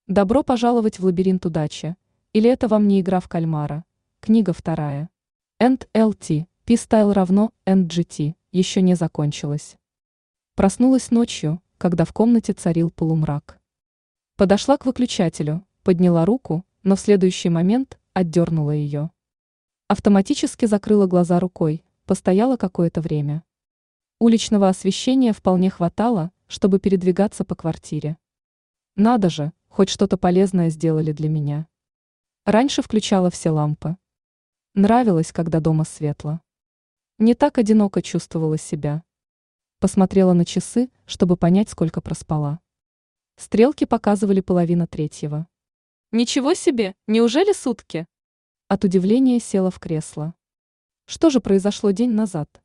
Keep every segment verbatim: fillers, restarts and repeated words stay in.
Добро пожаловать в лабиринт удачи. Или это вам не игра в кальмара? Книга вторая. эн эл ти, P-Style равно эн джи ти, еще не закончилась. Проснулась ночью, когда в комнате царил полумрак. Подошла к выключателю, подняла руку, но в следующий момент отдернула ее. Автоматически закрыла глаза рукой, постояла какое-то время. Уличного освещения вполне хватало, чтобы передвигаться по квартире. Надо же, хоть что-то полезное сделали для меня. Раньше включала все лампы. Нравилось, когда дома светло. Не так одиноко чувствовала себя. Посмотрела на часы, чтобы понять, сколько проспала. Стрелки показывали половина третьего. Ничего себе, неужели сутки? От удивления села в кресло. Что же произошло день назад?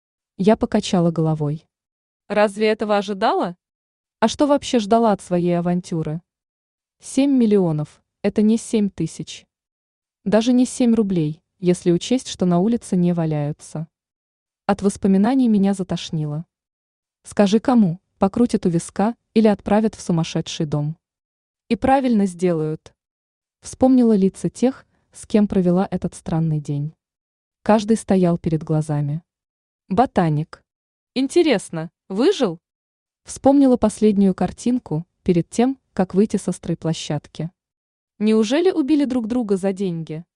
Я покачала головой. Разве этого ожидала? А что вообще ждала от своей авантюры? Семь миллионов – это не семь тысяч. Даже не семь рублей, если учесть, что на улице не валяются. От воспоминаний меня затошнило. Скажи кому, покрутят у виска или отправят в сумасшедший дом. И правильно сделают. Вспомнила лица тех, с кем провела этот странный день. Каждый стоял перед глазами. Ботаник. Интересно, выжил? Вспомнила последнюю картинку, перед тем, как выйти со стройплощадки. Неужели убили друг друга за деньги?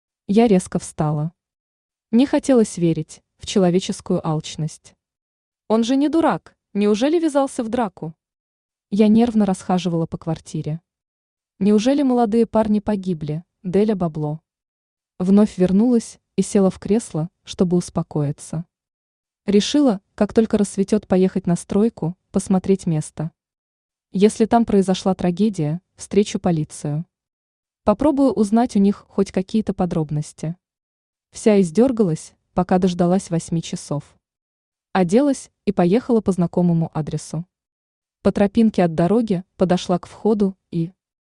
Я резко встала. Не хотелось верить в человеческую алчность. Он же не дурак, неужели ввязался в драку? Я нервно расхаживала по квартире. Неужели молодые парни погибли, Деля бабло? Вновь вернулась и села в кресло, чтобы успокоиться. Решила, как только рассветет, поехать на стройку, посмотреть место. Если там произошла трагедия, встречу полицию. Попробую узнать у них хоть какие-то подробности. Вся издергалась, пока дождалась восьми часов. Оделась и поехала по знакомому адресу. По тропинке от дороги подошла к входу и...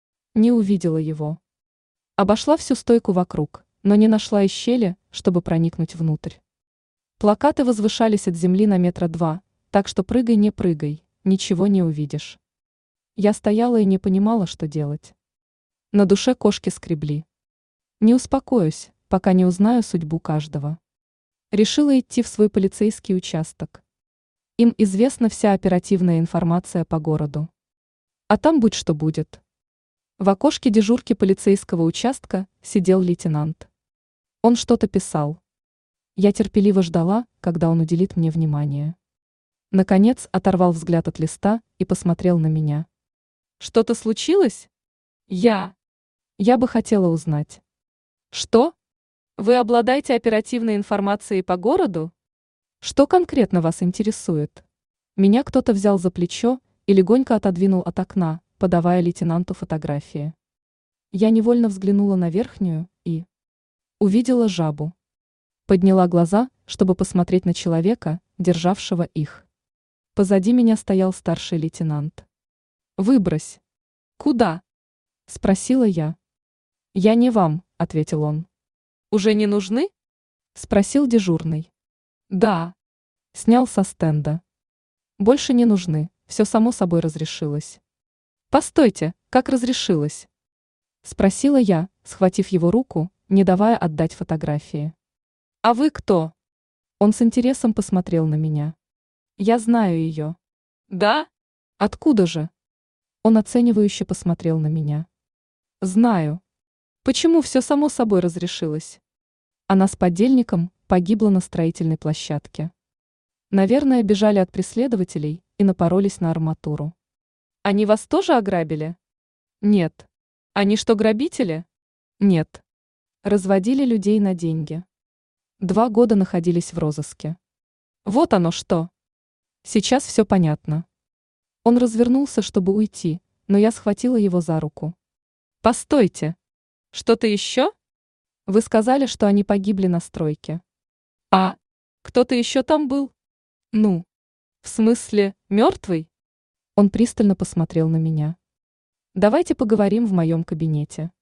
не увидела его. Обошла всю стойку вокруг, но не нашла и щели, чтобы проникнуть внутрь. Плакаты возвышались от земли на метра два, так что прыгай, не прыгай, ничего не увидишь. Я стояла и не понимала, что делать. На душе кошки скребли. Не успокоюсь, пока не узнаю судьбу каждого. Решила идти в свой полицейский участок. Им известна вся оперативная информация по городу. А там будь что будет. В окошке дежурки полицейского участка сидел лейтенант. Он что-то писал. Я терпеливо ждала, когда он уделит мне внимание. Наконец оторвал взгляд от листа и посмотрел на меня. Что-то случилось? Я. Я бы хотела узнать. Что? Вы обладаете оперативной информацией по городу? Что конкретно вас интересует? Меня кто-то взял за плечо и легонько отодвинул от окна, подавая лейтенанту фотографии. Я невольно взглянула на верхнюю и... увидела жабу. Подняла глаза, чтобы посмотреть на человека, державшего их. Позади меня стоял старший лейтенант. «Выбрось». «Куда?» – спросила я. «Я не вам», – ответил он. «Уже не нужны?» – спросил дежурный. «Да». Снял со стенда. «Больше не нужны, все само собой разрешилось». «Постойте, как разрешилось?» – спросила я, схватив его руку, не давая отдать фотографии. «А вы кто?» Он с интересом посмотрел на меня. «Я знаю ее». «Да? Откуда же?» Он оценивающе посмотрел на меня. «Знаю. Почему все само собой разрешилось?» Она с подельником погибла на строительной площадке. Наверное, бежали от преследователей и напоролись на арматуру. «Они вас тоже ограбили?» «Нет». «Они что, грабители?» «Нет». Разводили людей на деньги. Два года находились в розыске. Вот оно что. Сейчас все понятно. Он развернулся, чтобы уйти, но я схватила его за руку. Постойте. Что-то еще? Вы сказали, что они погибли на стройке. А кто-то еще там был? Ну, в смысле, мертвый? Он пристально посмотрел на меня. Давайте поговорим в моем кабинете.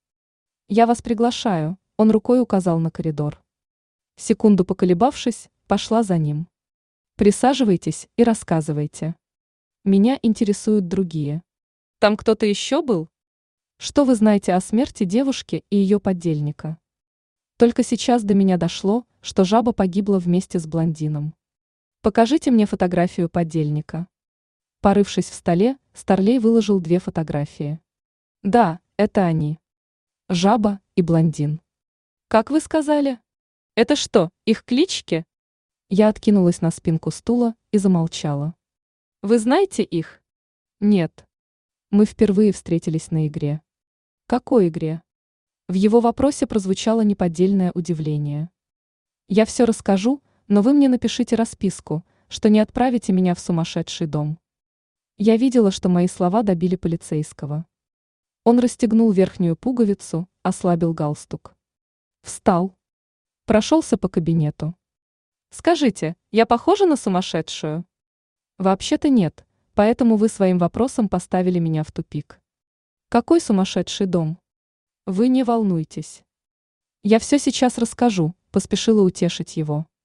Я вас приглашаю, он рукой указал на коридор. Секунду поколебавшись, пошла за ним. Присаживайтесь и рассказывайте. Меня интересуют другие. Там кто-то еще был? Что вы знаете о смерти девушки и ее подельника? Только сейчас до меня дошло, что жаба погибла вместе с блондином. Покажите мне фотографию подельника. Порывшись в столе, Старлей выложил две фотографии. Да, это они. Жаба и блондин. Как вы сказали? Это что, их клички? Я откинулась на спинку стула и замолчала. Вы знаете их? Нет. Мы впервые встретились на игре. Какой игре? В его вопросе прозвучало неподдельное удивление. Я все расскажу, но вы мне напишите расписку, что не отправите меня в сумасшедший дом. Я видела, что мои слова добили полицейского. Он расстегнул верхнюю пуговицу, ослабил галстук. Встал. Прошелся по кабинету. Скажите, я похожа на сумасшедшую? Вообще-то нет, поэтому вы своим вопросом поставили меня в тупик. Какой сумасшедший дом? Вы не волнуйтесь. Я все сейчас расскажу, поспешила утешить его.